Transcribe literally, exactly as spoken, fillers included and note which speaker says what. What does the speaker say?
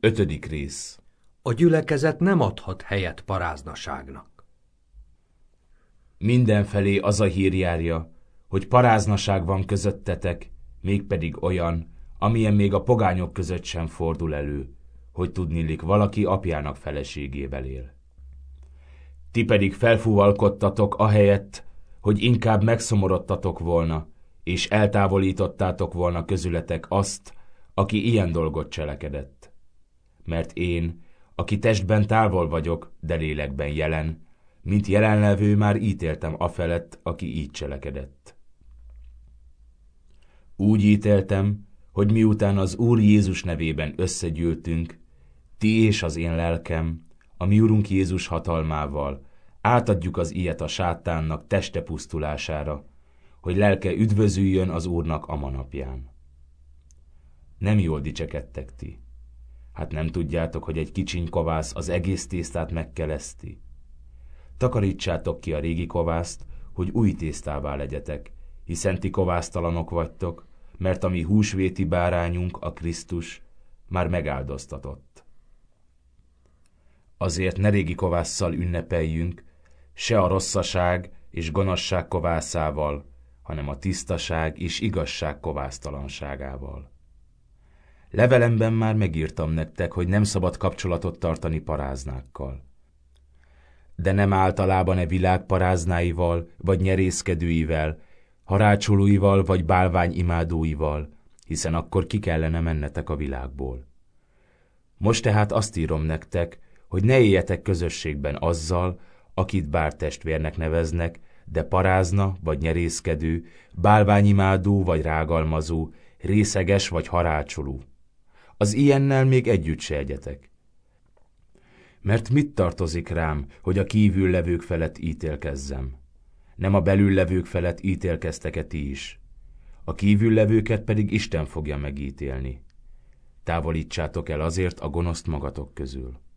Speaker 1: Ötödik rész.
Speaker 2: A gyülekezet nem adhat helyet paráznaságnak.
Speaker 1: Mindenfelé az a hír járja, hogy paráznaság van közöttetek, mégpedig olyan, amilyen még a pogányok között sem fordul elő, hogy tudniillik valaki apjának feleségével él. Ti pedig felfúvalkodtatok ahelyett, hogy inkább megszomorodtatok volna, és eltávolítottátok volna közületek azt, aki ilyen dolgot cselekedett. Mert én, aki testben távol vagyok, de lélekben jelen, mint jelenlevő már ítéltem afelett, aki így cselekedett. Úgy ítéltem, hogy miután az Úr Jézus nevében összegyűltünk, ti és az én lelkem, a mi Urunk Jézus hatalmával átadjuk az ilyet a sátánnak teste pusztulására, hogy lelke üdvözüljön az Úrnak a manapján. Nem jól dicsekedtek ti. Hát nem tudjátok, hogy egy kicsiny kovász az egész tésztát megkeleszti? Takarítsátok ki a régi kovászt, hogy új tésztává legyetek, hiszen ti kovásztalanok vagytok, mert a mi húsvéti bárányunk, a Krisztus, már megáldoztatott. Azért ne régi kovásszal ünnepeljünk, se a rosszaság és gonoszság kovászával, hanem a tisztaság és igazság kovásztalanságával. Levelemben már megírtam nektek, hogy nem szabad kapcsolatot tartani paráznákkal. De nem általában e világ paráznáival, vagy nyerészkedőivel, harácsolóival, vagy bálványimádóival, hiszen akkor ki kellene mennetek a világból. Most tehát azt írom nektek, hogy ne éljetek közösségben azzal, akit bár testvérnek neveznek, de parázna, vagy nyerészkedő, bálványimádó, vagy rágalmazó, részeges, vagy harácsoló. Az ilyennel még együtt se egyetek. Mert mit tartozik rám, hogy a kívül levők felett ítélkezzem? Nem a belül levők felett ítélkeztek-e ti is? A kívül levőket pedig Isten fogja megítélni. Távolítsátok el azért a gonoszt magatok közül.